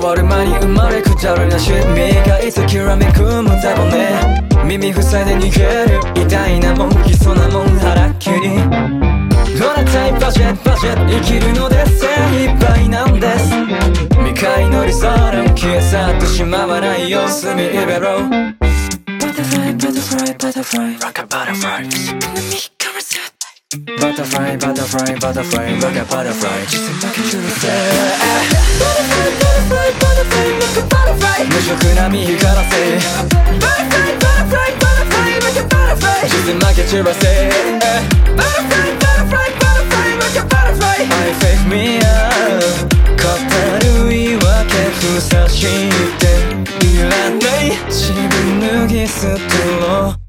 わる前に生まれくだるなし身がいつきらめくんだろうね耳塞いで逃げる痛いなもんきそうなもん腹っきりどなたいバジェット生きるので精一杯なんです未開のリゾート消え去ってしまわないよ隅イベロButterfly, butterfly, butterfly Rock a butterfly Butterfly, butterfly, butterfly Rock a butterfly 実践負け許せ Butterfly, butterfly, butterfly Rock a butterfly 無色な身光らせ Butterfly, butterfly, butterfly Rock a butterfly 実践負け散らせ Butterfly, butterfly, butterfly Rock a butterfly I fake me up 語る言い訳ふさしていらない自分脱ぎ捨てろ